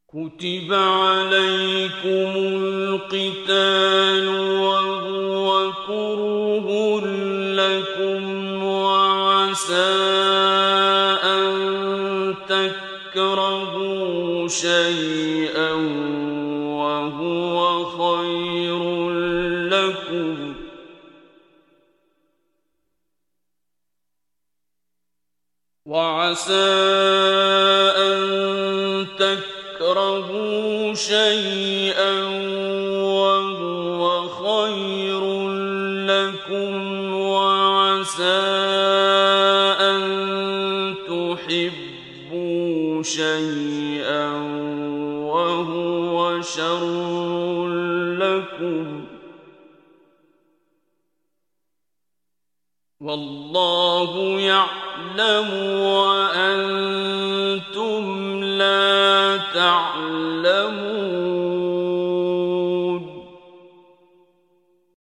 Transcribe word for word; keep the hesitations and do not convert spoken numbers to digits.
كتب عليكم القتال وهو كره لكم وعسى أن تكرهوا شيئا وهو خير لكم وعسى أن تكرهوا شيئا وهو خير لكم وعسى أن تحبوا شيئا وهو شر لكم والله يعلم وأنتم لا تعلمون